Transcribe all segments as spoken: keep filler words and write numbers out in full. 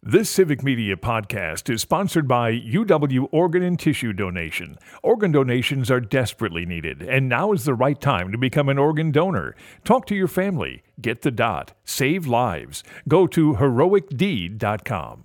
This Civic Media podcast is sponsored by U W Organ and Tissue Donation. Organ donations are desperately needed, and now is the right time to become an organ donor. Talk to your family. Get the dot. Save lives. Go to heroic deed dot com.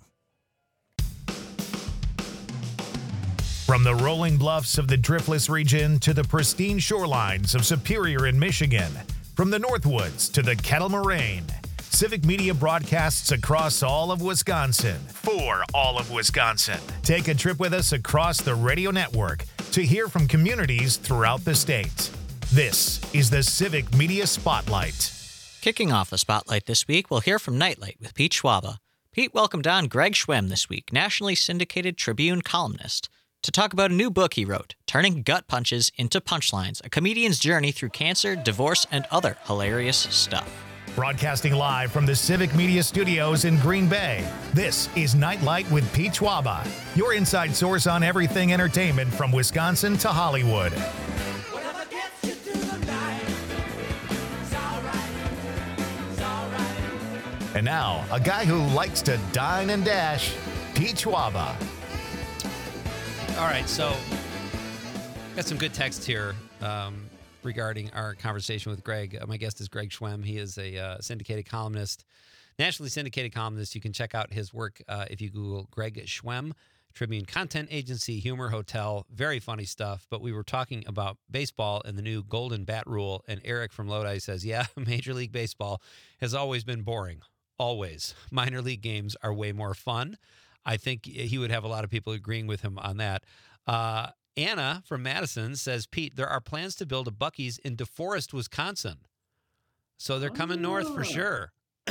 From the rolling bluffs of the Driftless region to the pristine shorelines of Superior in Michigan, from the Northwoods to the Kettle Moraine, Civic Media broadcasts across all of Wisconsin for all of Wisconsin. Take a trip with us across the radio network to hear from communities throughout the state. This is the Civic Media Spotlight. Kicking off the Spotlight this week, we'll hear from Nightlight with Pete Schwaba. Pete welcomed on Greg Schwemm this week, nationally syndicated Tribune columnist, to talk about a new book he wrote, Turning Gut Punches into Punchlines, a comedian's journey through cancer, divorce, and other hilarious stuff. Broadcasting live from the Civic Media Studios in Green Bay, this is Nightlight with Pete Schwaba, your inside source on everything entertainment from Wisconsin to Hollywood. And now, a guy who likes to dine and dash, Pete Schwaba. All right, so got some good text here um, regarding our conversation with Greg. Uh, my guest is Greg Schwemm. He is a uh, syndicated columnist, nationally syndicated columnist. You can check out his work uh, if you Google Greg Schwemm, Tribune Content Agency, Humor Hotel. Very funny stuff. But we were talking about baseball and the new Golden Bat Rule, and Eric from Lodi says, yeah, Major League Baseball has always been boring. Always. Minor league games are way more fun. I think he would have a lot of people agreeing with him on that. Uh, Anna from Madison says, Pete, there are plans to build a Buc-ee's in DeForest, Wisconsin. So they're coming oh. north for sure.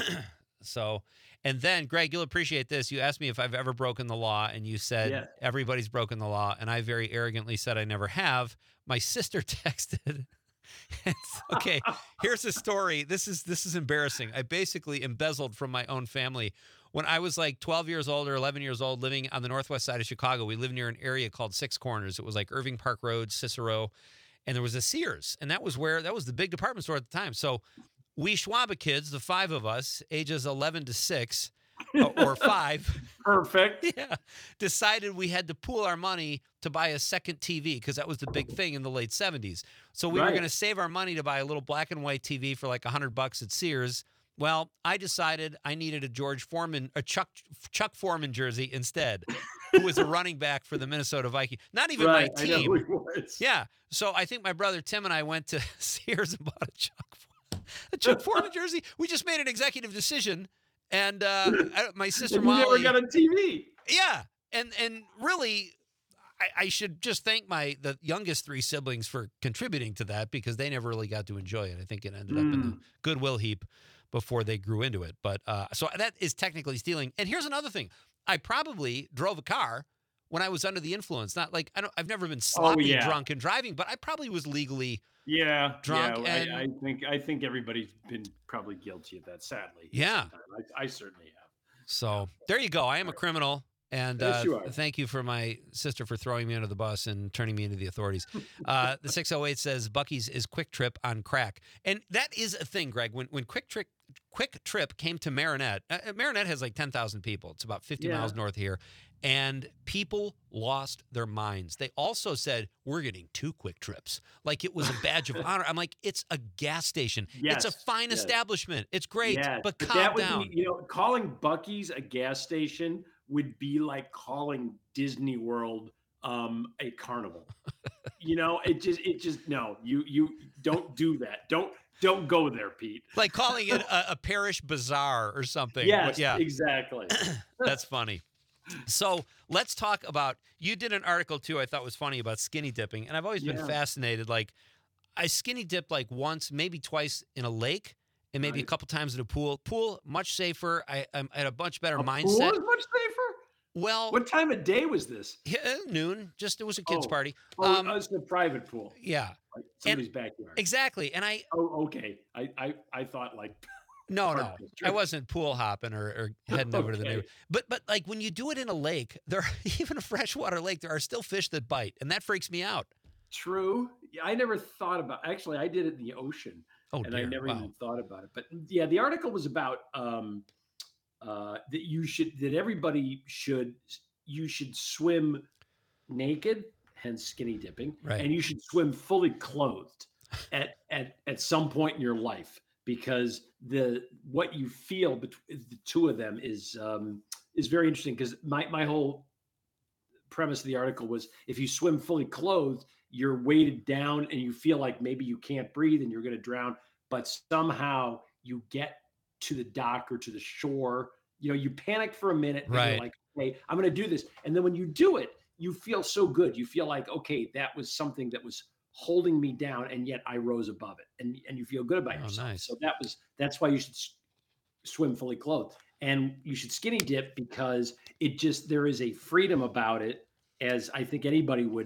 So, and then, Greg, you'll appreciate this. You asked me if I've ever broken the law, and you said yeah. everybody's broken the law, and I very arrogantly said I never have. My sister texted. Okay, here's a story. This is this is embarrassing. I basically embezzled from my own family. When I was like twelve years old or eleven years old, living on the northwest side of Chicago, we lived near an area called Six Corners. It was like Irving Park Road, Cicero, and there was a Sears, and that was where that was the big department store at the time. So we Schwaba kids, the five of us, ages eleven to six or five, perfect, yeah, decided we had to pool our money to buy a second T V because that was the big thing in the late seventies. So we right. were going to save our money to buy a little black and white T V for like a hundred bucks at Sears. Well, I decided I needed a George Foreman, a Chuck Chuck Foreman jersey instead, who was a running back for the Minnesota Vikings. Not even right, my team. I know who he was. Yeah. So I think my brother Tim and I went to Sears and bought a Chuck a Chuck Foreman jersey. We just made an executive decision, and uh, I, my sister and you Molly never got a T V. Yeah, and and really. I, I should just thank my the youngest three siblings for contributing to that because they never really got to enjoy it. I think it ended mm. up in the Goodwill heap before they grew into it. But uh, so that is technically stealing. And here's another thing: I probably drove a car when I was under the influence. Not like I don't. I've never been sloppy oh, yeah. drunk and driving, but I probably was legally yeah drunk. Yeah, and, I, I think I think everybody's been probably guilty of that. Sadly, yeah, I, I certainly have. So there you go. I am a criminal. And yes, uh, thank you for my sister for throwing me under the bus and turning me into the authorities. Uh, the six oh eight says Buc-ee's is Quick Trip on crack. And that is a thing, Greg. When when Quick Trip, Quick Trip came to Marinette, uh, Marinette has like ten thousand people. It's about fifty yeah. miles north here. And people lost their minds. They also said, we're getting two Quick Trips. Like it was a badge of honor. I'm like, it's a gas station. Yes. It's a fine yes. establishment. It's great, yes. but, but calm that would down. Be, you know, calling Buc-ee's a gas station would be like calling Disney World um, a carnival. You know, it just, it just, no, you, you don't do that. Don't, don't go there, Pete. Like calling it a, a parish bazaar or something. Yes, yeah, exactly. That's funny. So let's talk about, you did an article too, I thought was funny about skinny dipping. And I've always been yeah. fascinated. Like I skinny dipped like once, maybe twice in a lake. And maybe right. a couple times in a pool. Pool, much safer. I, I had a much better a mindset. Pool is much safer? Well. What time of day was this? Yeah, noon. Just, it was a kid's oh. party. Oh, um, it was a private pool. Yeah. Like somebody's and, backyard. Exactly. And I. Oh, okay. I, I, I thought like. No, no. I wasn't pool hopping or, or heading over okay. to the neighborhood. But, but like when you do it in a lake, there, even a freshwater lake, there are still fish that bite. And that freaks me out. True. Yeah, I never thought about, actually, I did it in the ocean. Oh, and dear. I never wow. even thought about it. But yeah, the article was about um, uh, that you should that everybody should you should swim naked, hence skinny dipping, Right. and you should swim fully clothed at at at some point in your life, because the what you feel between the two of them is um, is very interesting. Because my my whole premise of the article was, if you swim fully clothed, you're weighted down and you feel like maybe you can't breathe and you're going to drown, but somehow you get to the dock or to the shore. You know, you panic for a minute, and Right. you're like, okay, I'm going to do this. And then when you do it, you feel so good. You feel like, okay, that was something that was holding me down, and yet I rose above it. And, and you feel good about Oh, yourself. nice. So that was, that's why you should s- swim fully clothed. And you should skinny dip, because it just, there is a freedom about it, as I think anybody would,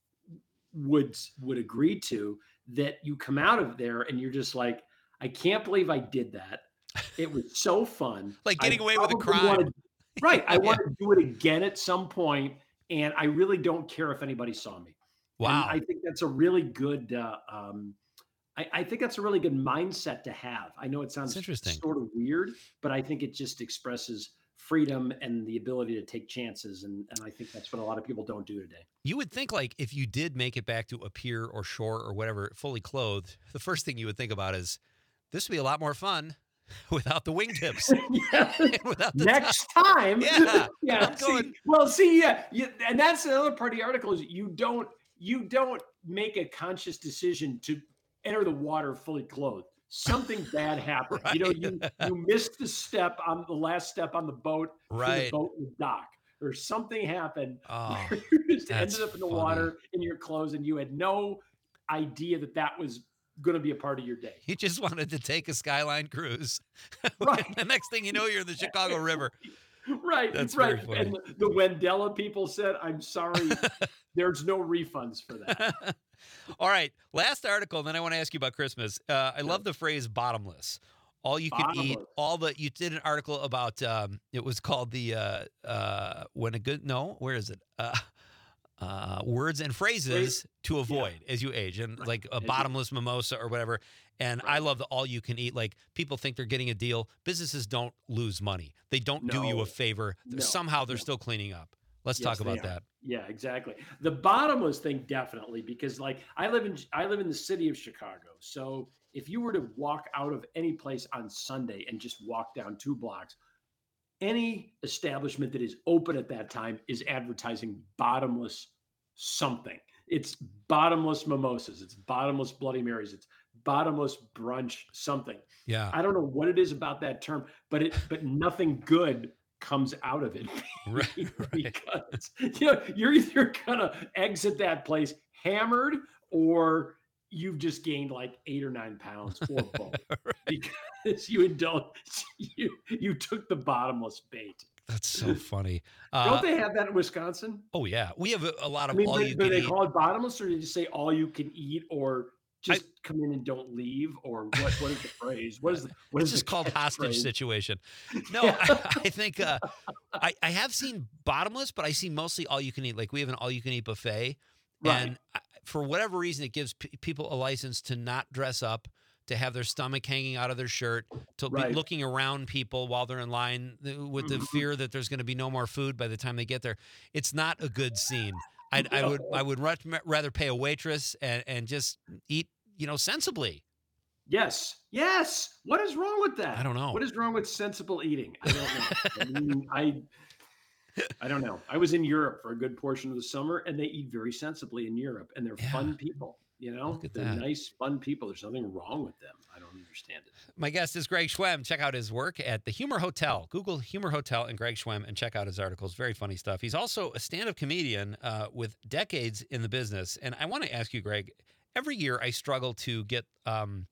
would, would agree to, that you come out of there and you're just like, I can't believe I did that. It was so fun. Like getting I away with a probably crime. wanna- right. I Yeah. want to do it again at some point, and I really don't care if anybody saw me. And Wow. I think that's a really good. Uh, um, I, I think that's a really good mindset to have. I know it sounds interesting. sort of weird, but I think it just expresses freedom and the ability to take chances, and and I think that's what a lot of people don't do today. You would think, like, if you did make it back to a pier or shore or whatever, fully clothed, the first thing you would think about is, this would be a lot more fun without the wingtips. Yeah. Without the Next time, Yeah, yeah. I'm See, going- well, see, yeah, yeah, and that's the other part of the article is you don't you don't make a conscious decision to enter the water fully clothed. Something bad happened. You know, you you missed the step on the last step on the boat. For Right. the boat was dock, or something happened. Oh, where you just that's ended up in the funny. water in your clothes, and you had no idea that that was going to be a part of your day. you just wanted to take a Skyline cruise. Right. The next thing you know, you're in the Chicago River. Right, That's right. very funny. And the, the Wendella people said, "I'm sorry, there's no refunds for that." All right, last article, then I want to ask you about Christmas. Uh, I love the phrase bottomless. All you can eat, Bottomless. all the, you did an article about, um, it was called the, uh, uh, when a good, no, where is it? Uh, uh, words and phrases Phrase- to avoid as you age, and Right. like a As you- bottomless mimosa or whatever. And I Right. love the all you can eat. Like, people think they're getting a deal. Businesses don't lose money. They don't do you No. a favor. No. Somehow they're No. still cleaning up. Let's Yes, talk they about are. that. Yeah, exactly. The bottomless thing, definitely, because like I live in I live in the city of Chicago. So if you were to walk out of any place on Sunday and just walk down two blocks, any establishment that is open at that time is advertising bottomless something. It's bottomless mimosas, it's bottomless Bloody Marys, it's bottomless brunch something. Yeah. I don't know what it is about that term, but it but nothing good comes out of it. Right, right. Because you know, you're either gonna exit that place hammered, or you've just gained like eight or nine pounds, or both, because you indulge you you took the bottomless bait. That's so funny. Uh, Don't they have that in Wisconsin? oh yeah, we have a, a lot I of mean, all but, you but can they eat. call it bottomless, or do they just say all you can eat, or just come in and don't leave, or what? What is the phrase? What is the, what It's is just the called hostage catchphrase? situation. No, Yeah. I, I think uh, I, I have seen bottomless, but I see mostly all you can eat. Like, we have an all you can eat buffet, Right. and I, for whatever reason, it gives p- people a license to not dress up, to have their stomach hanging out of their shirt, to Right. be looking around people while they're in line th- with the Mhm. fear that there's going to be no more food by the time they get there. It's not a good scene. I, I would I would much rather pay a waitress and, and just eat, you know, sensibly. Yes, yes. What is wrong with that? I don't know. What is wrong with sensible eating? I don't know. I mean, I, I don't know. I was in Europe for a good portion of the summer, and they eat very sensibly in Europe, and they're Yeah. fun people. You know, Look at they're that. nice, fun people. There's nothing wrong with them. I don't understand it. My guest is Greg Schwem. Check out his work at the Humor Hotel. Google Humor Hotel and Greg Schwem and check out his articles. Very funny stuff. He's also a stand-up comedian uh, with decades in the business. And I want to ask you, Greg, every year I struggle to get, um,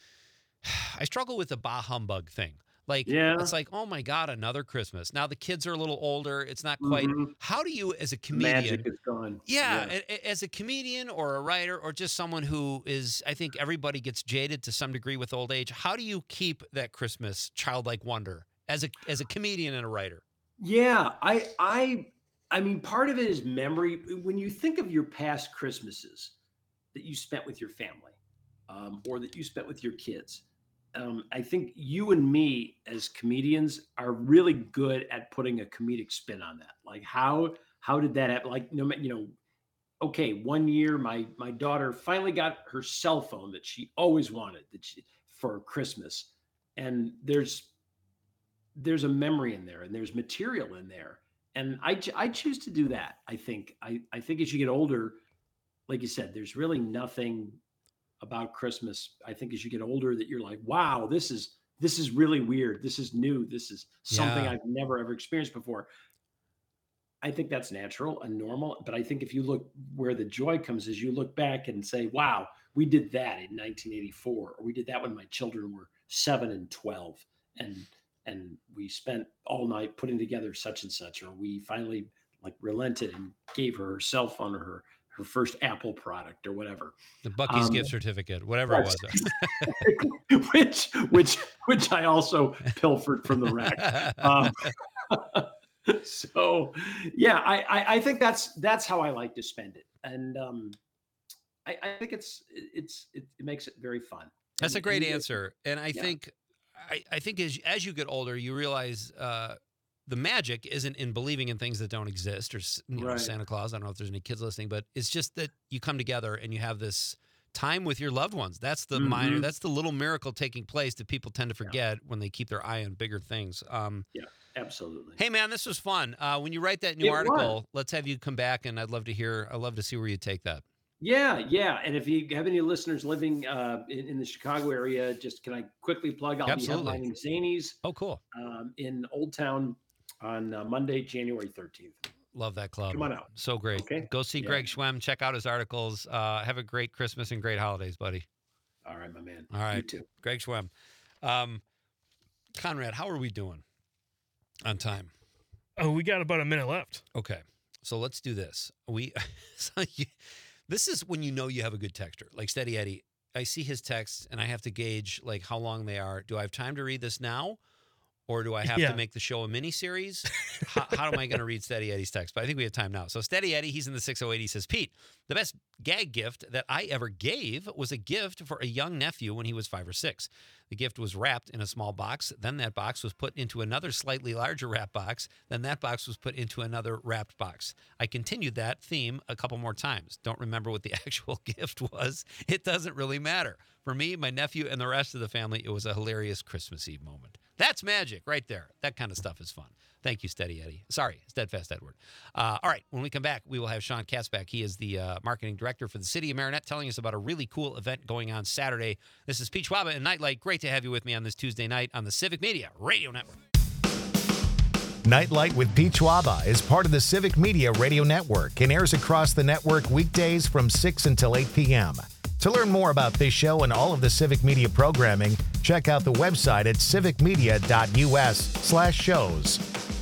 I struggle with the bah humbug thing. Like, Yeah. it's like, oh my God, another Christmas. Now the kids are a little older. It's not quite. Mhm. How do you, as a The comedian, magic is gone. yeah, a- a- as a comedian or a writer or just someone who is, I think everybody gets jaded to some degree with old age. How do you keep that Christmas childlike wonder as a as a comedian and a writer? Yeah, I I I mean, part of it is memory. When you think of your past Christmases that you spent with your family, um, or that you spent with your kids, um, I think you and me as comedians are really good at putting a comedic spin on that. Like how how did that happen? Like no, ma- you know, okay, one year my my daughter finally got her cell phone that she always wanted that she, for Christmas, and there's there's a memory in there and there's material in there, and I ch- I choose to do that. I think I I think as you get older, like you said, there's really nothing about Christmas. I think as you get older that you're like, wow, this is this is really weird. This is new. This is something Yeah. I've never ever experienced before. I think that's natural and normal. But I think if you look where the joy comes is you look back and say, wow, we did that in nineteen eighty-four, or we did that when my children were seven and twelve. And and we spent all night putting together such and such, or we finally like relented and gave her her cell phone or her her first Apple product or whatever. The Bucky's Um, gift certificate, whatever it Yes. was. which which which I also pilfered from the rack. Um, so yeah, I, I I think that's that's how I like to spend it, and um, I, I think it's it's it, it makes it very fun. That's And a great and answer. And I yeah. think I, I think as as you get older, you realize uh, the magic isn't in believing in things that don't exist or s- you know, Right. Santa Claus. I don't know if there's any kids listening, but it's just that you come together and you have this time with your loved ones. That's the minor, Mhm. that's the little miracle taking place that people tend to forget when they keep their eye on bigger things. Um, Yeah, absolutely. hey man, this was fun. Uh, when you write that new It was. article, let's have you come back and I'd love to hear, I'd love to see where you take that. Yeah, yeah. And if you have any listeners living uh, in, in the Chicago area, just can I quickly plug? I'll Absolutely. be headlining Zanies Oh, cool. um, in Old Town on uh, Monday, January thirteenth. Love that club. Come on out. So great. Okay. Go see Yeah. Greg Schwem. Check out his articles. Uh, have a great Christmas and great holidays, buddy. All right, my man. All You right. too. Greg Schwem. Um, Conrad, how are we doing on time? Oh, we got about a minute left. Okay. So let's do this. We, so you, this is when you know you have a good texter. Like Steady Eddie, I see his texts and I have to gauge like how long they are. Do I have time to read this now? Or do I have Yeah. to make the show a mini series? how, how am I going to read Steady Eddie's text? But I think we have time now. So Steady Eddie, he's in the six oh eight. He says, Pete, the best gag gift that I ever gave was a gift for a young nephew when he was five or six. The gift was wrapped in a small box. Then that box was put into another slightly larger wrap box. Then that box was put into another wrapped box. I continued that theme a couple more times. Don't remember what the actual gift was. It doesn't really matter. For me, my nephew, and the rest of the family, it was a hilarious Christmas Eve moment. That's magic right there. That kind of stuff is fun. Thank you, Steady Eddie. Sorry, Steadfast Edward. Uh, all right, when we come back, we will have Sean Katz back. He is the uh, marketing director for the City of Marinette, telling us about a really cool event going on Saturday. This is Pete Schwaba and Nightlight. Great to have you with me on this Tuesday night on the Civic Media Radio Network. Nightlight with Pete Schwaba is part of the Civic Media Radio Network and airs across the network weekdays from six until eight p.m. To learn more about this show and all of the Civic Media programming, check out the website at civicmedia.us slash shows.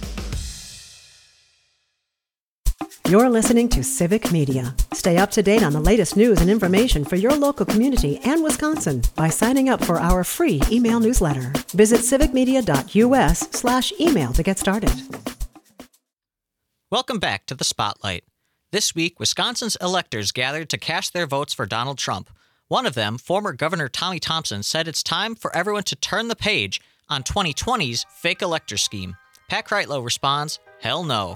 You're listening to Civic Media. Stay up to date on the latest news and information for your local community and Wisconsin by signing up for our free email newsletter. Visit civicmedia.us slash email to get started. Welcome back to the Spotlight. This week, Wisconsin's electors gathered to cast their votes for Donald Trump. One of them, former Governor Tommy Thompson, said it's time for everyone to turn the page on twenty twenty's fake elector scheme. Pat Kreitlow responds, hell no.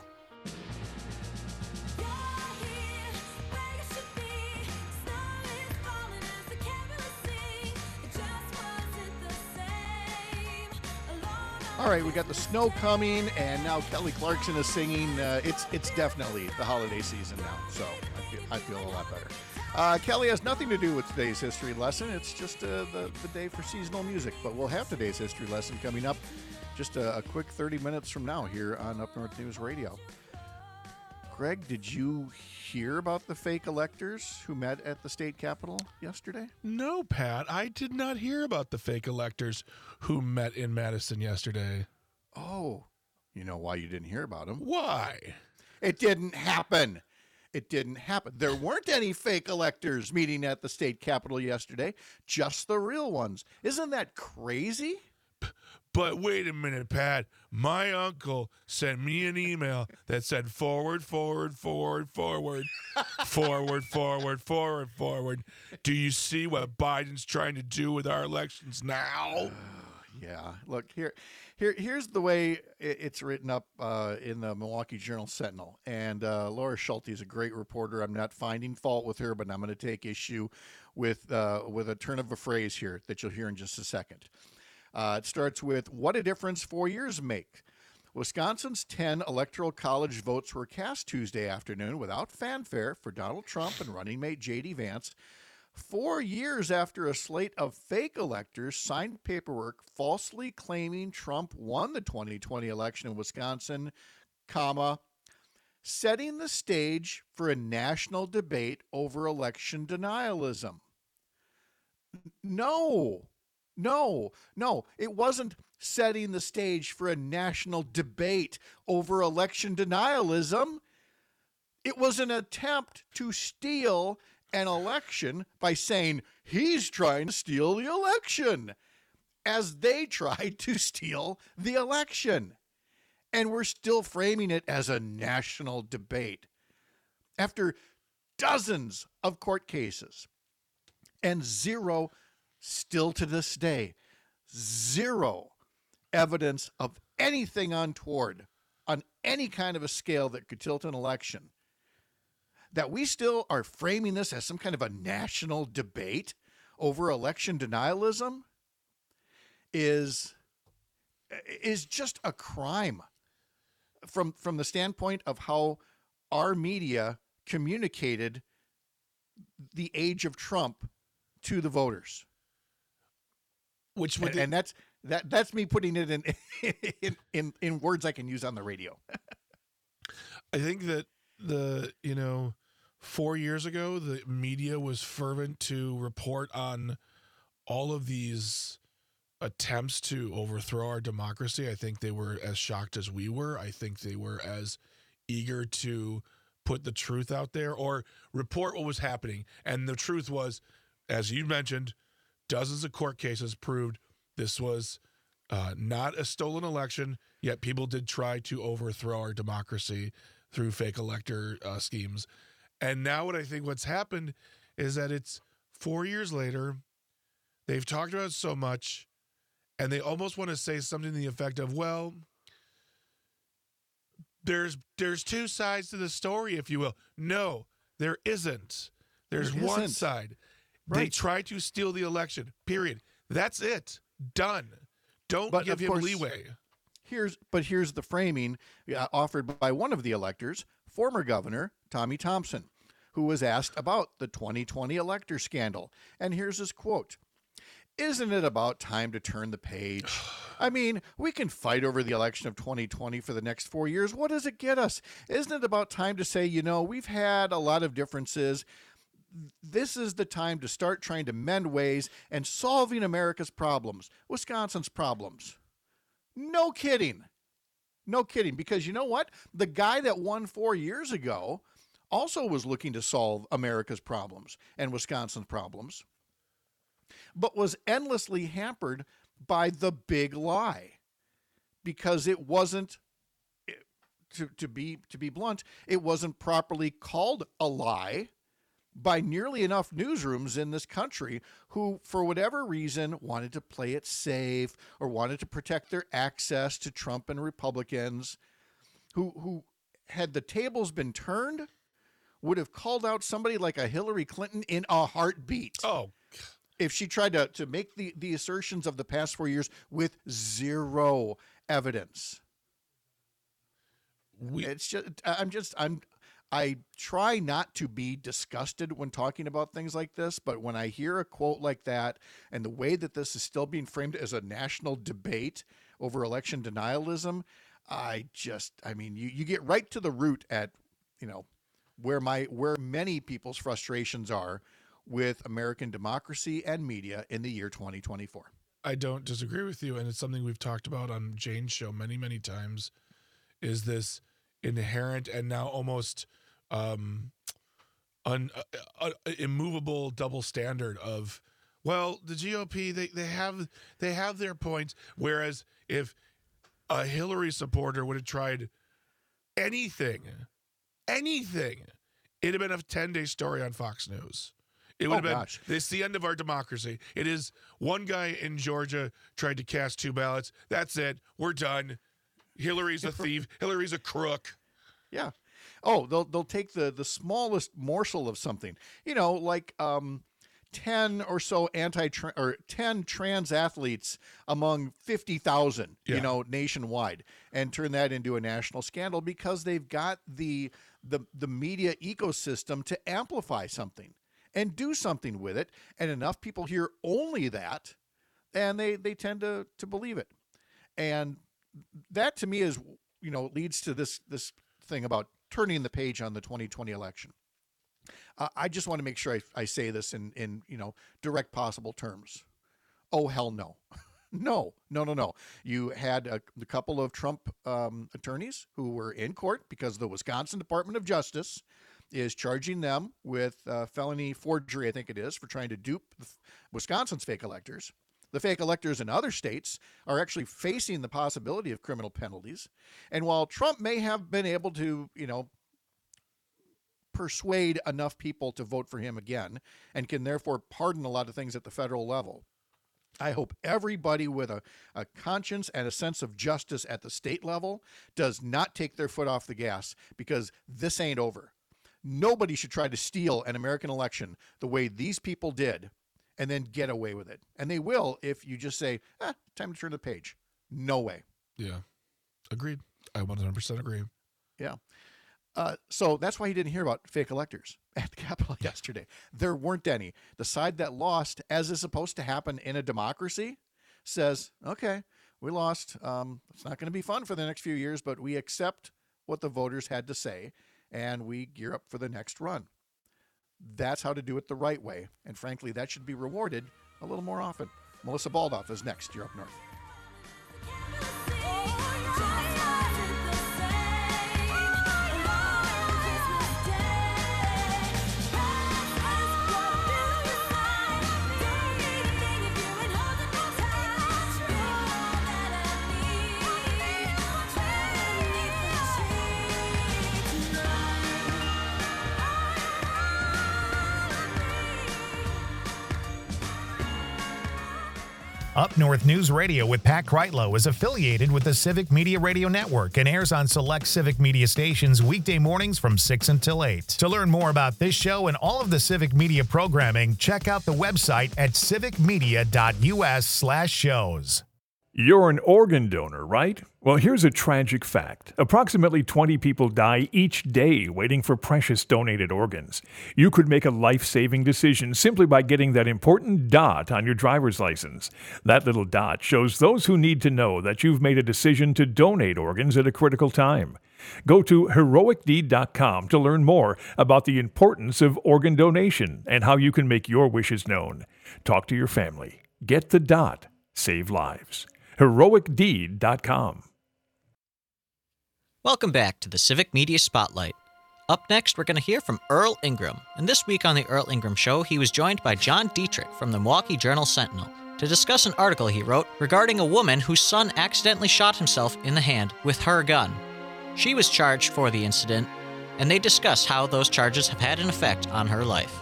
All right, we got the snow coming, and now Kelly Clarkson is singing. Uh, it's it's definitely the holiday season now, so I feel, I feel a lot better. Uh, Kelly has nothing to do with today's history lesson. It's just uh, the, the day for seasonal music, but we'll have today's history lesson coming up just a, a quick thirty minutes from now here on Up North News Radio. Greg, did you hear about the fake electors who met at the state capitol yesterday? No, Pat, I did not hear about the fake electors who met in Madison yesterday. Oh, you know why you didn't hear about them? Why? It didn't happen. It didn't happen. There weren't any fake electors meeting at the state capitol yesterday, just the real ones. Isn't that crazy? But wait a minute, Pat. My uncle sent me an email that said forward, forward, forward, forward, forward, forward, forward, forward. Do you see what Biden's trying to do with our elections now? Yeah. Look, here, here, here's the way it's written up uh, in the Milwaukee Journal Sentinel. And uh, Laura Schulte is a great reporter. I'm not finding fault with her, but I'm going to take issue with uh, with a turn of a phrase here that you'll hear in just a second. Uh, it starts with, what a difference four years make. Wisconsin's ten electoral college votes were cast Tuesday afternoon without fanfare for Donald Trump and running mate J D Vance. Four years after a slate of fake electors signed paperwork falsely claiming Trump won the twenty twenty election in Wisconsin, comma, setting the stage for a national debate over election denialism. No, no, no, it wasn't setting the stage for a national debate over election denialism. It was an attempt to steal an election by saying he's trying to steal the election, as they tried to steal the election. And we're still framing it as a national debate. After dozens of court cases and zero, still to this day, zero evidence of anything untoward on any kind of a scale that could tilt an election, that we still are framing this as some kind of a national debate over election denialism is, is just a crime from, from the standpoint of how our media communicated the age of Trump to the voters. Which would and, and that's that that's me putting it in in, in in words I can use on the radio. I think that the you know four years ago the media was fervent to report on all of these attempts to overthrow our democracy. I think they were as shocked as we were. I think they were as eager to put the truth out there or report what was happening. And the truth was, as you mentioned, dozens of court cases proved this was uh, not a stolen election, yet people did try to overthrow our democracy through fake elector uh, schemes. And now what I think what's happened is that it's four years later, they've talked about it so much, and they almost want to say something to the effect of, well, there's there's two sides to the story, if you will. No, there isn't. There's There one isn't. side. They Right. tried to steal the election, period. That's it. Done. Don't But give of him course- leeway. Here's but here's the framing uh, offered by one of the electors, former Governor Tommy Thompson, who was asked about the twenty twenty elector scandal. And here's his quote. Isn't it about time to turn the page? I mean, we can fight over the election of twenty twenty for the next four years. What does it get us? Isn't it about time to say, you know, we've had a lot of differences. This is the time to start trying to mend ways and solving America's problems, Wisconsin's problems. No kidding. No kidding. Because you know what? The guy that won four years ago also was looking to solve America's problems and Wisconsin's problems, but was endlessly hampered by the big lie because it wasn't, to, to be to be blunt, it wasn't properly called a lie by nearly enough newsrooms in this country who, for whatever reason, wanted to play it safe or wanted to protect their access to Trump and Republicans, who who had the tables been turned, would have called out somebody like a Hillary Clinton in a heartbeat. Oh, If she tried to, to make the, the assertions of the past four years with zero evidence. we, It's just, I'm just, I'm, I try not to be disgusted when talking about things like this, but when I hear a quote like that and the way that this is still being framed as a national debate over election denialism, I just, I mean, you, you get right to the root at, you know, where my, where many people's frustrations are with American democracy and media in the year twenty twenty-four. I don't disagree with you, and it's something we've talked about on Jane's show many, many times, is this inherent and now almost um, un, uh, uh, immovable double standard of Well, the G O P they, they have they have their points. Whereas if a Hillary supporter would have tried anything, anything, it'd have been a ten-day story on Fox News. It would Oh, have been, gosh. it's the end of our democracy. It is one guy in Georgia tried to cast two ballots. That's it. We're done. Hillary's a thief. Hillary's a crook. Yeah. Oh, they'll they'll take the the smallest morsel of something. You know, like um, ten or so anti or ten trans athletes among fifty thousand. Yeah. You know, nationwide, and turn that into a national scandal because they've got the the the media ecosystem to amplify something and do something with it, and enough people hear only that, and they they tend to to believe it, and that to me is, you know, leads to this this thing about turning the page on the twenty twenty election. Uh, I just want to make sure I, I say this in in you know direct possible terms. Oh hell no, no no no no. You had a, a couple of Trump um, attorneys who were in court because the Wisconsin Department of Justice is charging them with uh, felony forgery, I think it is, for trying to dupe the, Wisconsin's fake electors. The fake electors in other states are actually facing the possibility of criminal penalties. And while Trump may have been able to, you know, persuade enough people to vote for him again and can therefore pardon a lot of things at the federal level, I hope everybody with a, a conscience and a sense of justice at the state level does not take their foot off the gas, because this ain't over. Nobody should try to steal an American election the way these people did and then get away with it. And they will if you just say, ah, time to turn the page. No way. Yeah. Agreed. I one hundred percent agree. Yeah. Uh, so that's why you didn't hear about fake electors at the Capitol yesterday. There weren't any. The side that lost, as is supposed to happen in a democracy, says, okay, we lost. Um, it's not going to be fun for the next few years, but we accept what the voters had to say, and we gear up for the next run. That's how to do it the right way. And frankly, that should be rewarded a little more often. Melissa Baldoff is next. You're up north. Up North News Radio with Pat Kreitlow is affiliated with the Civic Media Radio Network and airs on select Civic Media stations weekday mornings from six until eight. To learn more about this show and all of the Civic Media programming, check out the website at civicmedia.us slash shows. You're an organ donor, right? Well, here's a tragic fact. Approximately twenty people die each day waiting for precious donated organs. You could make a life-saving decision simply by getting that important dot on your driver's license. That little dot shows those who need to know that you've made a decision to donate organs at a critical time. Go to heroic deed dot com to learn more about the importance of organ donation and how you can make your wishes known. Talk to your family. Get the dot. Save lives. heroic deed dot com. Welcome back to the Civic Media Spotlight. Up next, we're going to hear from Earl Ingram. And this week on the Earl Ingram Show, he was joined by John Dietrich from the Milwaukee Journal-Sentinel to discuss an article he wrote regarding a woman whose son accidentally shot himself in the hand with her gun. She was charged for the incident, and they discuss how those charges have had an effect on her life.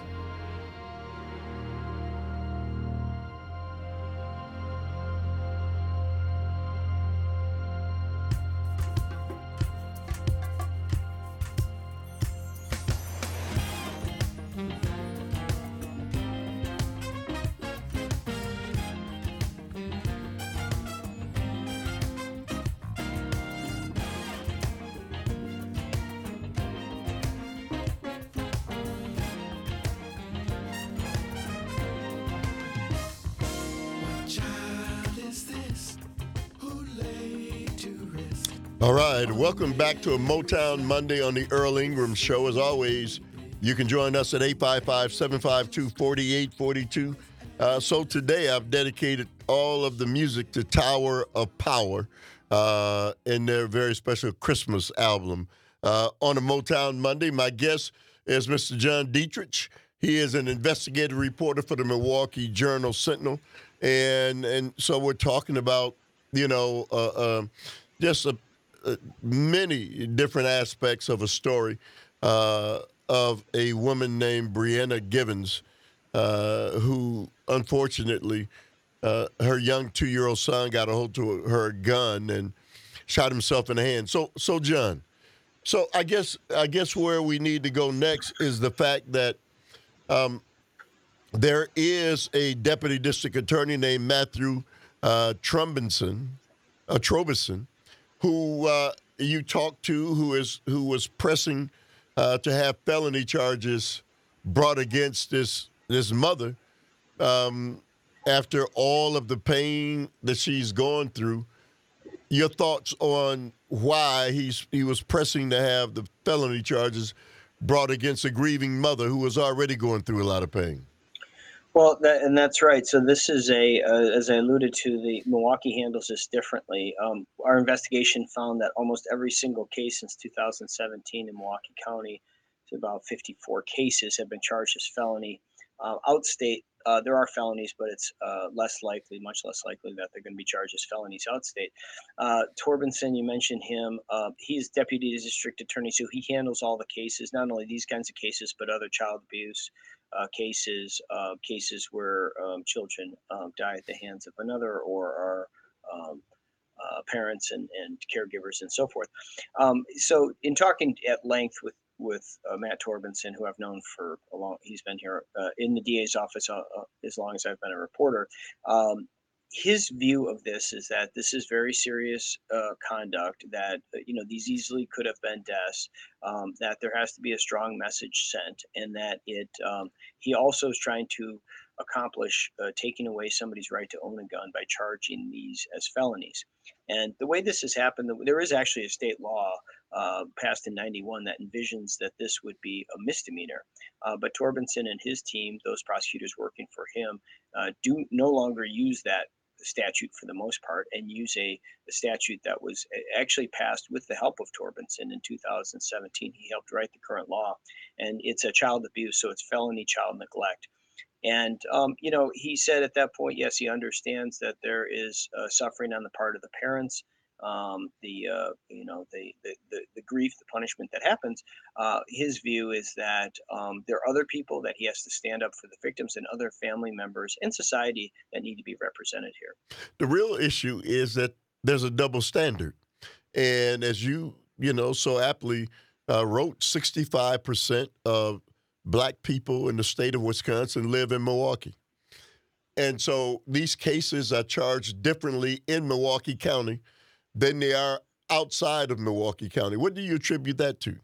All right, welcome back to a Motown Monday on the Earl Ingram Show. As always, you can join us at eight five five, seven five two, four eight four two. Uh, so today I've dedicated all of the music to Tower of Power uh, in their very special Christmas album. Uh, on a Motown Monday, my guest is Mister John Dietrich. He is an investigative reporter for the Milwaukee Journal Sentinel, and and so we're talking about you know uh, uh, just a, a many different aspects of a story uh, of a woman named Brianna Givens, uh, who unfortunately uh, her young two-year-old son got a hold to her gun and shot himself in the hand. So so John, so I guess I guess where we need to go next is the fact that. Um, there is a deputy district attorney named Matthew uh, Trumbinson, uh, Trobison, who uh, you talked to, who is who was pressing uh, to have felony charges brought against this this mother um, after all of the pain that she's gone through. Your thoughts on why he's he was pressing to have the felony charges brought against a grieving mother who was already going through a lot of pain? Well, that, and that's right. So this is a, uh, as I alluded to, the Milwaukee handles this differently. Um, our investigation found that almost every single case since two thousand seventeen in Milwaukee County, so about fifty-four cases, have been charged as felony. Uh, outstate, uh, there are felonies, but it's uh, less likely, much less likely that they're going to be charged as felonies outstate. Uh, Torbinson, you mentioned him. Uh, he's deputy district attorney, so he handles all the cases, not only these kinds of cases, but other child abuse uh, cases, uh, cases where um, children um, die at the hands of another or are um, uh, parents and, and caregivers and so forth. Um, so in talking at length with with uh, Matt Torbinson, who I've known for a long, he's been here uh, in the D A's office uh, uh, as long as I've been a reporter. Um, his view of this is that this is very serious uh, conduct, that, uh, you know, these easily could have been deaths, um, that there has to be a strong message sent, and that it, um, he also is trying to accomplish uh, taking away somebody's right to own a gun by charging these as felonies. And the way this has happened, there is actually a state law uh, passed in ninety-one that envisions that this would be a misdemeanor. Uh, but Torbinson and his team, those prosecutors working for him, uh, do no longer use that statute for the most part, and use a, a statute that was actually passed with the help of Torbinson in two thousand seventeen. He helped write the current law, and it's a child abuse, so it's felony child neglect. And, um, you know, he said at that point, yes, he understands that there is uh, suffering on the part of the parents, um, the, uh, you know, the, the, the, the grief, the punishment that happens. Uh, his view is that um, there are other people that he has to stand up for the victims and other family members in society that need to be represented here. The real issue is that there's a double standard. And as you, you know, so aptly uh, wrote, sixty-five percent of Black people in the state of Wisconsin live in Milwaukee. And so these cases are charged differently in Milwaukee County than they are outside of Milwaukee County. What do you attribute that to?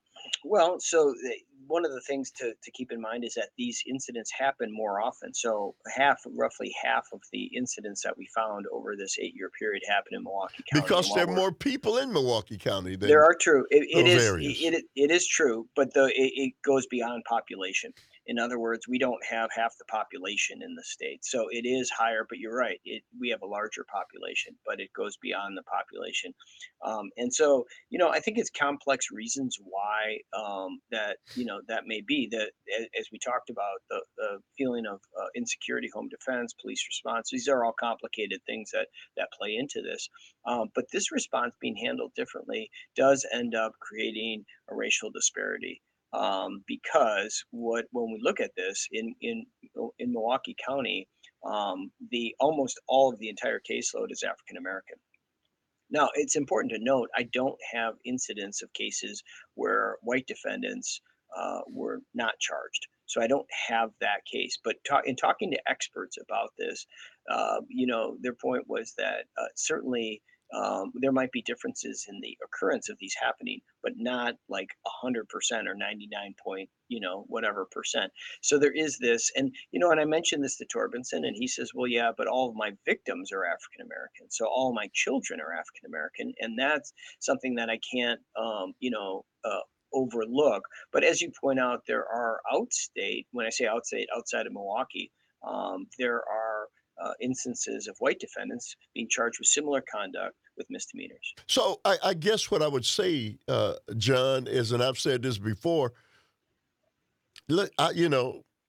Well, so one of the things to, to keep in mind is that these incidents happen more often. So half, roughly half of the incidents that we found over this eight-year period happen in Milwaukee County. Because there are more people in Milwaukee County than there are true. It, it those is areas. it, it it is true, but the it, it goes beyond population. In other words, we don't have half the population in the state, so it is higher. But you're right; it, we have a larger population, but it goes beyond the population. Um, and so, you know, I think it's complex reasons why um, that you know that may be. That as we talked about, the, the feeling of uh, insecurity, home defense, police response. These are all complicated things that that play into this. Um, but this response being handled differently does end up creating a racial disparity. Um, because what when we look at this in in in Milwaukee County, um, the almost all of the entire caseload is African American. Now, it's important to note I don't have incidents of cases where white defendants uh, were not charged, so I don't have that case. But talk, in talking to experts about this, uh, you know, their point was that uh, certainly. Um, there might be differences in the occurrence of these happening, but not like a hundred percent or ninety-nine point, you know, whatever percent. So there is this, and you know, and I mentioned this to Torbinson, and he says, "Well, yeah, but all of my victims are African American, so all of my children are African American, and that's something that I can't, um, you know, uh, overlook." But as you point out, there are outstate. When I say outstate, outside of Milwaukee, um, there are. Uh, instances of white defendants being charged with similar conduct with misdemeanors. So I, I guess what I would say, uh, John, is, and I've said this before, look, I, you know,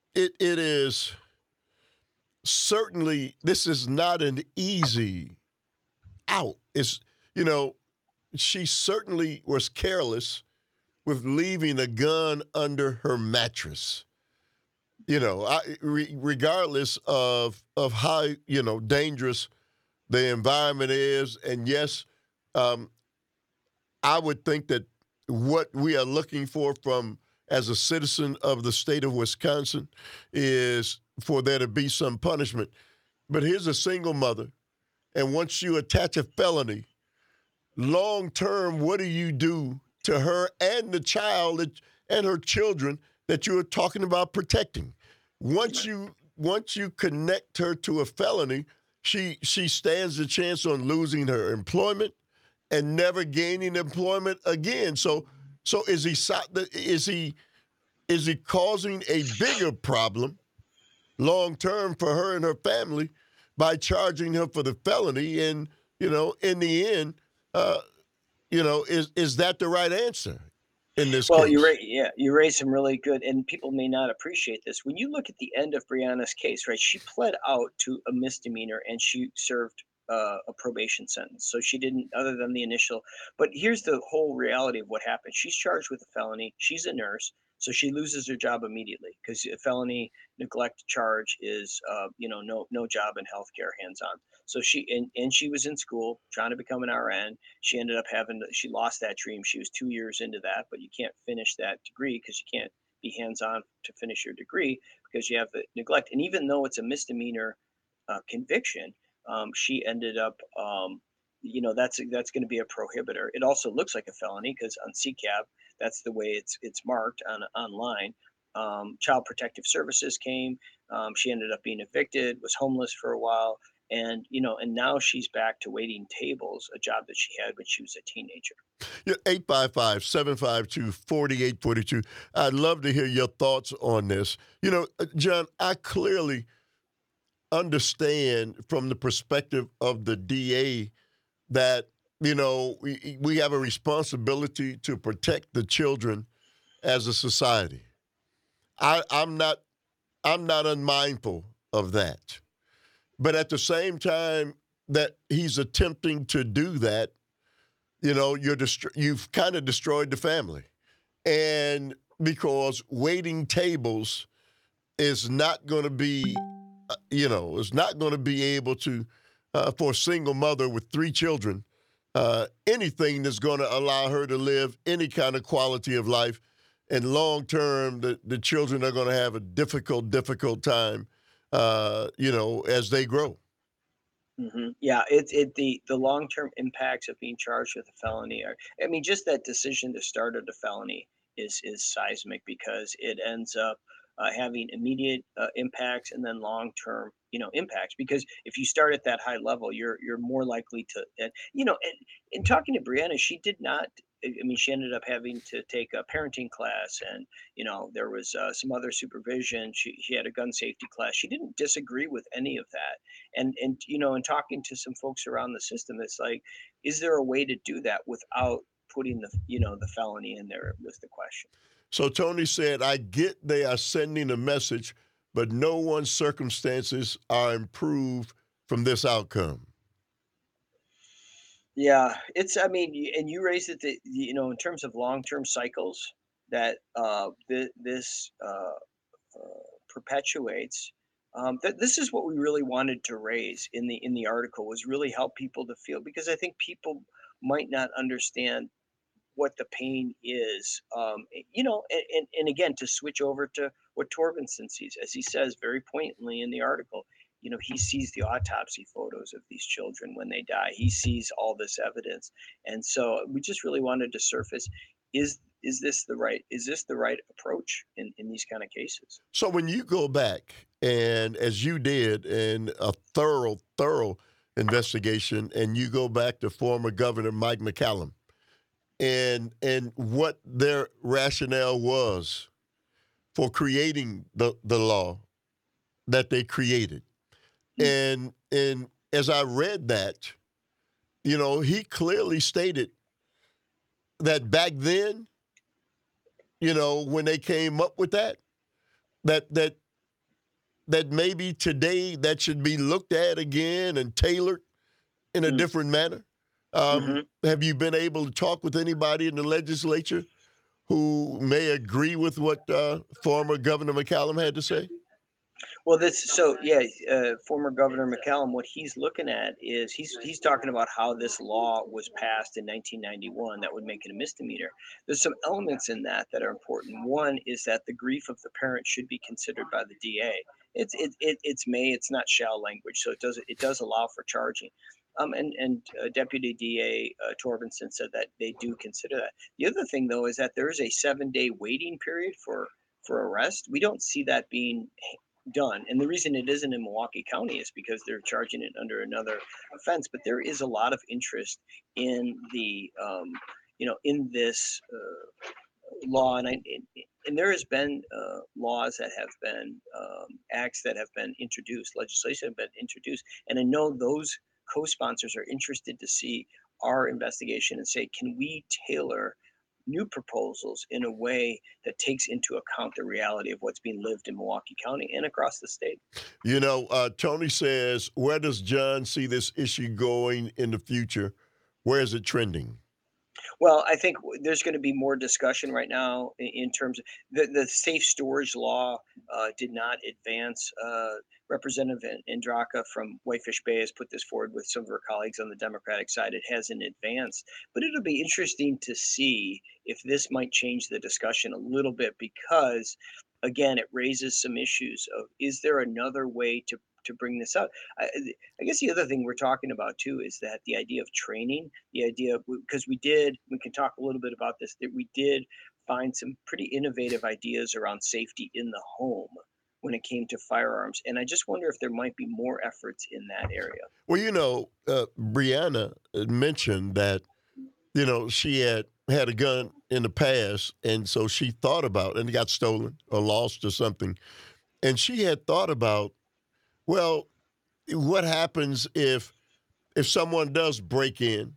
it it is certainly, this is not an easy out. It's, you know, she certainly was careless with leaving a gun under her mattress. You know, I, re, regardless of of how, you know, dangerous the environment is. And yes, um, I would think that what we are looking for from as a citizen of the state of Wisconsin is for there to be some punishment. But here's a single mother, and once you attach a felony, long term, what do you do to her and the child that, and her children that you are talking about protecting? Once you once you connect her to a felony, she she stands a chance on losing her employment and never gaining employment again. So so is he is he is he causing a bigger problem long term for her and her family by charging her for the felony? And you know, in the end, uh, you know, is is that the right answer in this well, case? you raise, yeah, you raised some really good, and people may not appreciate this. When you look at the end of Brianna's case, right, she pled out to a misdemeanor and she served uh, a probation sentence. So she didn't, other than the initial. But here's the whole reality of what happened. She's charged with a felony. She's a nurse. So she loses her job immediately because a felony neglect charge is, uh, you know, no no job in healthcare, hands on. So she and, and she was in school trying to become an R N. She ended up having to, she lost that dream. She was two years into that, but you can't finish that degree because you can't be hands on to finish your degree because you have the neglect. And even though it's a misdemeanor uh, conviction, um, she ended up. Um, you know, that's that's going to be a prohibitor. It also looks like a felony because on C C A B, that's the way it's it's marked on online. Um, Child Protective Services came. Um, she ended up being evicted, was homeless for a while, and you know, and now she's back to waiting tables, a job that she had when she was a teenager. Yeah, eight five five, seven five two, four eight four two. I'd love to hear your thoughts on this. You know, John, I clearly understand from the perspective of the D A that, you know, we, we have a responsibility to protect the children as a society. I, I'm not I'm not unmindful of that. But at the same time that he's attempting to do that, you know, you're dest- you've kind of destroyed the family. And because waiting tables is not going to be, uh, you know, is not going to be able to, Uh, for a single mother with three children, uh, anything that's going to allow her to live any kind of quality of life. And long term, the, the children are going to have a difficult, difficult time, uh, you know, as they grow. Mm-hmm. Yeah, it, it the, the long term impacts of being charged with a felony are, I mean, just that decision to start at a felony is is seismic because it ends up uh, having immediate uh, impacts and then long term, you know, impacts. Because if you start at that high level, you're you're more likely to, and, you know, and in talking to Brianna, she did not. I mean, she ended up having to take a parenting class, and you know, there was uh, some other supervision. She she had a gun safety class. She didn't disagree with any of that. And and you know, in talking to some folks around the system, it's like, is there a way to do that without putting the you know the felony in there? Was the question. So Tony said, I get they are sending a message, but no one's circumstances are improved from this outcome. Yeah, it's, I mean, y- and you raised it, that, you know, in terms of long-term cycles that uh, th- this uh, uh, perpetuates. Um, that this is what we really wanted to raise in the in the article, was really help people to feel, because I think people might not understand what the pain is. Um, eh, you know, and, and, and again, to switch over to what Torbenson sees, as he says very pointedly in the article, you know, he sees the autopsy photos of these children when they die. He sees all this evidence. And so we just really wanted to surface, is is this the right is this the right approach in, in these kind of cases? So when you go back, and as you did in a thorough, thorough investigation, and you go back to former Governor Mike McCallum, and and what their rationale was for creating the, the law that they created. And and as I read that, you know, he clearly stated that back then, you know, when they came up with that, that that that maybe today that should be looked at again and tailored in a mm-hmm. different manner? Um, mm-hmm. Have you been able to talk with anybody in the legislature who may agree with what uh, former Governor McCallum had to say? Well, this so yeah, uh, former Governor McCallum. What he's looking at is he's he's talking about how this law was passed in nineteen ninety-one that would make it a misdemeanor. There's some elements in that that are important. One is that the grief of the parent should be considered by the D A. It's it, it it's may, it's not shall language, so it does it does allow for charging. Um, and and uh, Deputy D A uh, Torbenson said that they do consider that. The other thing, though, is that there is a seven-day waiting period for for arrest. We don't see that being done, and the reason it isn't in Milwaukee County is because they're charging it under another offense. But there is a lot of interest in the um, you know in this uh, law, and I, and there has been uh, laws that have been um, acts that have been introduced, legislation have been introduced, and I know those co-sponsors are interested to see our investigation and say, can we tailor new proposals in a way that takes into account the reality of what's being lived in Milwaukee County and across the state? You know, uh, Tony says, where does John see this issue going in the future? Where is it trending? Well, I think there's going to be more discussion right now in, in terms of the, the safe storage law uh, did not advance. Uh, Representative Andraka from Whitefish Bay has put this forward with some of her colleagues on the Democratic side. It hasn't advanced, but it'll be interesting to see if this might change the discussion a little bit because, again, it raises some issues of is there another way to to bring this up? I, I guess the other thing we're talking about too is that the idea of training, the idea of, because we did, we can talk a little bit about this, that we did find some pretty innovative ideas around safety in the home when it came to firearms. And I just wonder if there might be more efforts in that area. Well, you know, uh, Brianna mentioned that, you know, she had had a gun in the past, and so she thought about, and it got stolen or lost or something, and she had thought about, well, what happens if if someone does break in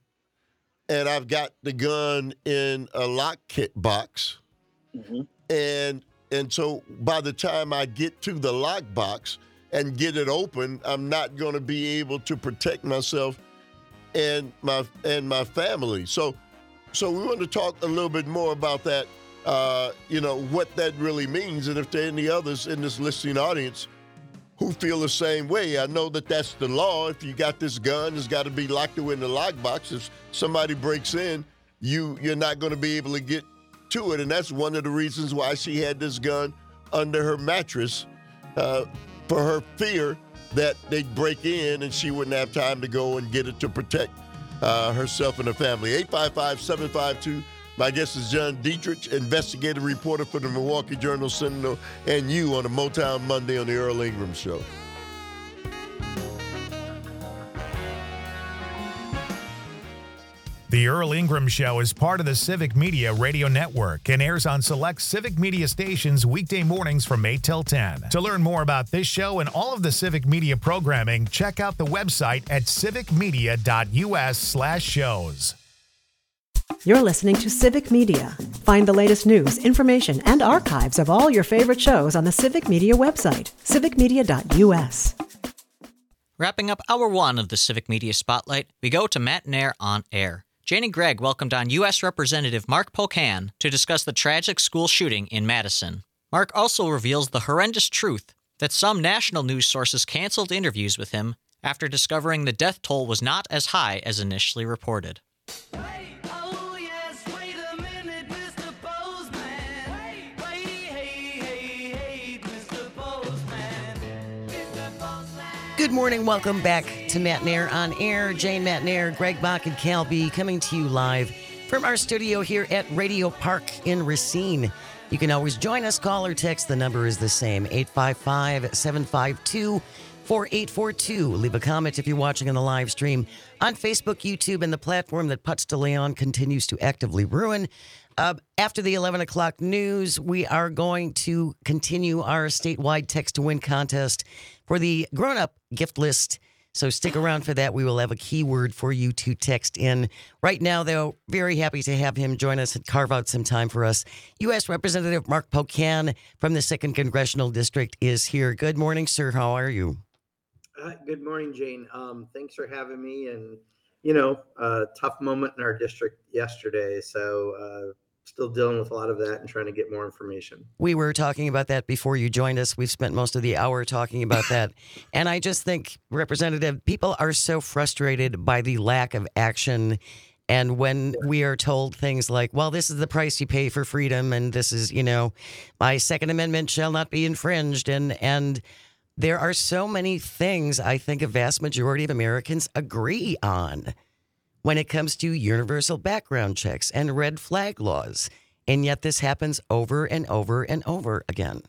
and I've got the gun in a lock kit box, mm-hmm. and and so by the time I get to the lock box and get it open, I'm not going to be able to protect myself and my and my family. So so we want to talk a little bit more about that, uh, you know, what that really means, and if there are any others in this listening audience who feel the same way. I know that that's the law. If you got this gun, it's got to be locked away in the lockbox. If somebody breaks in, you, you're not going to be able to get to it. And that's one of the reasons why she had this gun under her mattress, uh, for her fear that they'd break in and she wouldn't have time to go and get it to protect uh, herself and her family. eight five five, seven five two. My guest is John Dietrich, investigative reporter for the Milwaukee Journal-Sentinel, and you on a Motown Monday on the Earl Ingram Show. The Earl Ingram Show is part of the Civic Media Radio Network and airs on select Civic Media stations weekday mornings from eight till ten. To learn more about this show and all of the Civic Media programming, check out the website at civicmedia.us slash shows. You're listening to Civic Media. Find the latest news, information, and archives of all your favorite shows on the Civic Media website, civic media dot u s. Wrapping up hour one of the Civic Media Spotlight, we go to Matt Nair on air. Jane and Greg welcomed on U S Representative Mark Pocan to discuss the tragic school shooting in Madison. Mark also reveals the horrendous truth that some national news sources canceled interviews with him after discovering the death toll was not as high as initially reported. Good morning. Welcome back to Matt Nair on Air. Jane, Matt Nair, Greg Bach, and Cal B coming to you live from our studio here at Radio Park in Racine. You can always join us, call or text. The number is the same, eight five five, seven five two, four eight four two. Leave a comment if you're watching on the live stream on Facebook, YouTube, and the platform that Putz de Leon continues to actively ruin. Uh, after the eleven o'clock news, we are going to continue our statewide text to win contest for the grown-up gift list So stick around for that. We will have a keyword for you to text in. Right now, though, very happy to have him join us and carve out some time for us. U S Representative Mark Pocan from the second Congressional District is here. Good morning, sir. How are you? Uh, good morning, Jane. Um, thanks for having me. And, you know, uh, tough moment in our district yesterday. So uh, still dealing with a lot of that and trying to get more information. We were talking about that before you joined us. We've spent most of the hour talking about that. And I just think, Representative, people are so frustrated by the lack of action. And when we are told things like, well, this is the price you pay for freedom, and this is, you know, my Second Amendment shall not be infringed. And, and there are so many things I think a vast majority of Americans agree on when it comes to universal background checks and red flag laws. And yet this happens over and over and over again.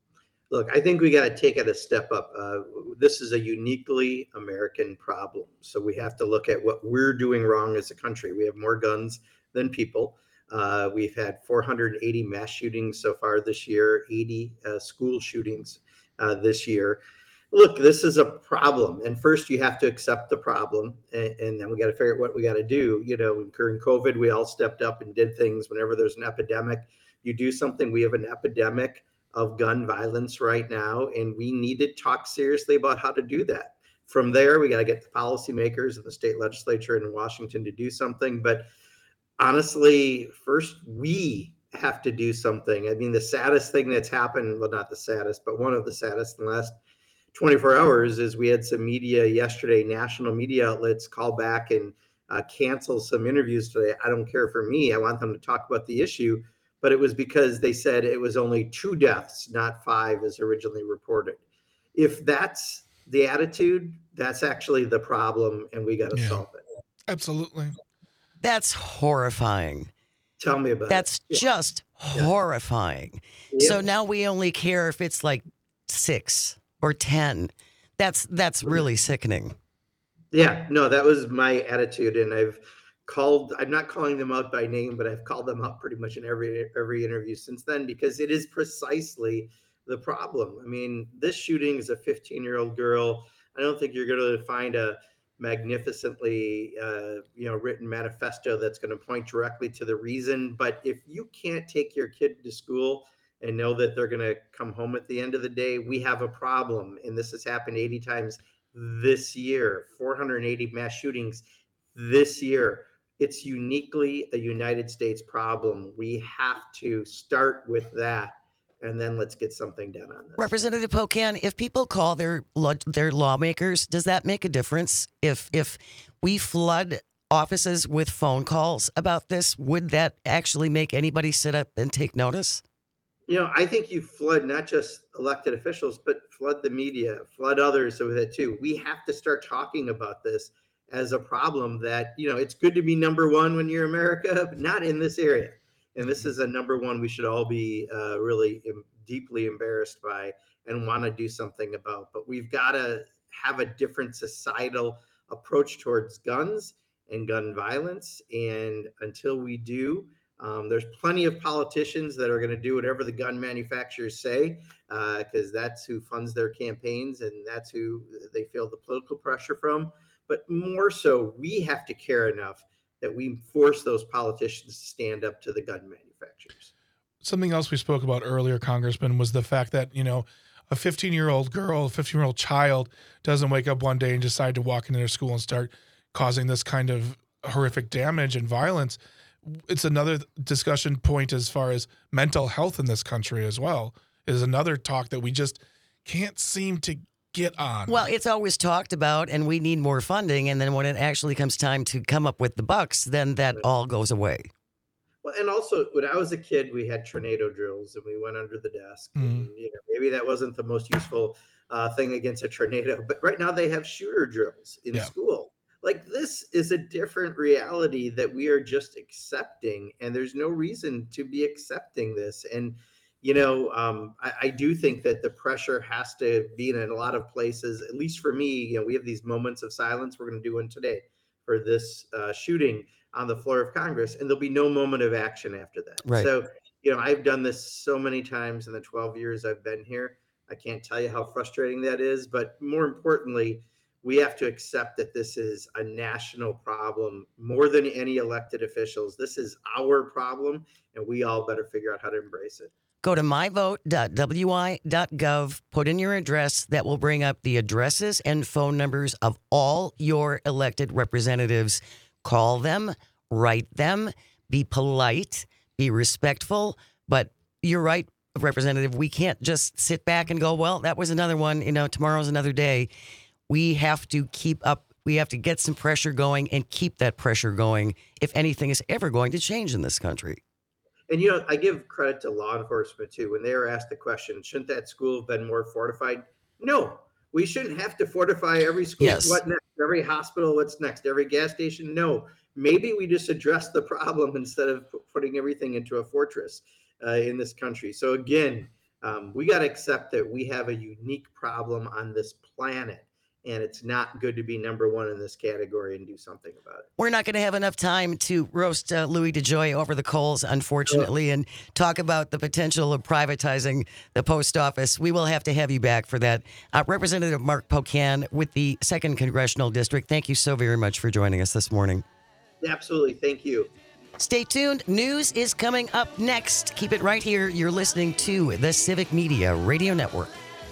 Look, I think we got to take it a step up. Uh, this is a uniquely American problem. So we have to look at what we're doing wrong as a country. We have more guns than people. Uh, we've had four hundred eighty mass shootings so far this year, eighty uh, school shootings uh, this year. Look, this is a problem. And first you have to accept the problem. And, and then we got to figure out what we got to do. You know, during COVID, we all stepped up and did things. Whenever there's an epidemic, you do something. We have an epidemic of gun violence right now, and we need to talk seriously about how to do that. From there, we got to get the policymakers and the state legislature in Washington to do something. But honestly, first, we have to do something. I mean, the saddest thing that's happened, well, not the saddest, but one of the saddest in the last twenty-four hours is we had some media yesterday, national media outlets call back and uh, cancel some interviews today. I don't care for me. I want them to talk about the issue, but it was because they said it was only two deaths, not five as originally reported. If that's the attitude, that's actually the problem, and we got to Yeah. solve it. Absolutely. That's horrifying. Tell me about That's it. Yeah. just horrifying. Yeah. So now we only care if it's like six or ten. That's that's really sickening. Yeah, no, that was my attitude, and I've called. I'm not calling them out by name, but I've called them out pretty much in every every interview since then, because it is precisely the problem. I mean, this shooting is a fifteen-year-old girl. I don't think you're going to find a magnificently, uh, you know, written manifesto that's going to point directly to the reason. But if you can't take your kid to school and know that they're going to come home at the end of the day, we have a problem. And this has happened eighty times this year, four hundred eighty mass shootings this year. It's uniquely a United States problem. We have to start with that, and then let's get something done on this. Representative Pocan, if people call their law- their lawmakers, does that make a difference? If if we flood offices with phone calls about this, would that actually make anybody sit up and take notice? You know, I think you flood not just elected officials, but flood the media, flood others with it too. We have to start talking about this as a problem that, you know, it's good to be number one when you're America, but not in this area. And this is a number one we should all be uh, really em- deeply embarrassed by and want to do something about. But we've got to have a different societal approach towards guns and gun violence. And until we do, Um, there's plenty of politicians that are going to do whatever the gun manufacturers say, because uh, that's who funds their campaigns and that's who they feel the political pressure from. But more so, we have to care enough that we force those politicians to stand up to the gun manufacturers. Something else we spoke about earlier, Congressman, was the fact that, you know, a fifteen-year-old girl, a fifteen-year-old child doesn't wake up one day and decide to walk into their school and start causing this kind of horrific damage and violence. It's another discussion point as far as mental health in this country as well, is another talk that we just can't seem to get on. Well, it's always talked about, and we need more funding. And then when it actually comes time to come up with the bucks, then that all goes away. Well, and also when I was a kid, we had tornado drills and we went under the desk. Mm. And, you know, maybe that wasn't the most useful uh, thing against a tornado, but right now they have shooter drills in Yeah. school. Like, this is a different reality that we are just accepting, and there's no reason to be accepting this. And, you know, um, I, I do think that the pressure has to be in a lot of places. At least for me, you know, we have these moments of silence. We're going to do one today for this uh, shooting on the floor of Congress, and there'll be no moment of action after that. Right. So, you know, I've done this so many times in the twelve years I've been here. I can't tell you how frustrating that is, but more importantly, we have to accept that this is a national problem more than any elected officials. This is our problem, and we all better figure out how to embrace it. Go to my vote dot w i dot gov, put in your address. That will bring up the addresses and phone numbers of all your elected representatives. Call them, write them, be polite, be respectful. But you're right, Representative, we can't just sit back and go, well, that was another one, you know, tomorrow's another day. We have to keep up. We have to get some pressure going and keep that pressure going if anything is ever going to change in this country. And, you know, I give credit to law enforcement, too. When they were asked the question, shouldn't that school have been more fortified? No, we shouldn't have to fortify every school. Yes. What next? Every hospital, what's next? Every gas station? No. Maybe we just address the problem instead of putting everything into a fortress uh, in this country. So, again, um, we got to accept that we have a unique problem on this planet. And it's not good to be number one in this category and do something about it. We're not going to have enough time to roast uh, Louis DeJoy over the coals, unfortunately, and talk about the potential of privatizing the post office. We will have to have you back for that. Uh, Representative Mark Pocan with the second Congressional District, thank you so very much for joining us this morning. Absolutely. Thank you. Stay tuned. News is coming up next. Keep it right here. You're listening to the Civic Media Radio Network.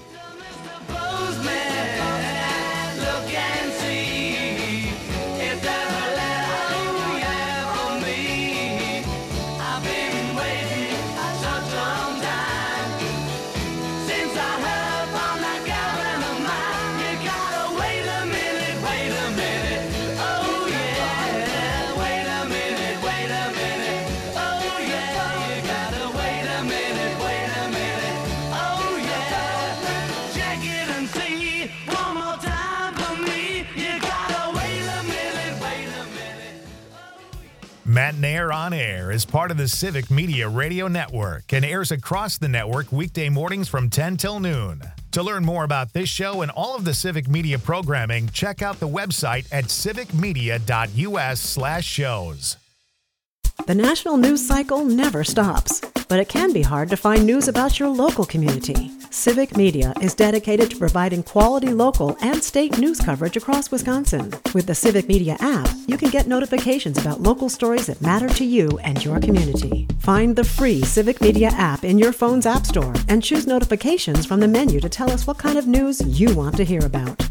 Matt Nair on Air is part of the Civic Media Radio Network and airs across the network weekday mornings from ten till noon. To learn more about this show and all of the Civic Media programming, check out the website at civicmedia.us slash shows. The national news cycle never stops, but it can be hard to find news about your local community. Civic Media is dedicated to providing quality local and state news coverage across Wisconsin. With the Civic Media app, you can get notifications about local stories that matter to you and your community. Find the free Civic Media app in your phone's app store and choose notifications from the menu to tell us what kind of news you want to hear about.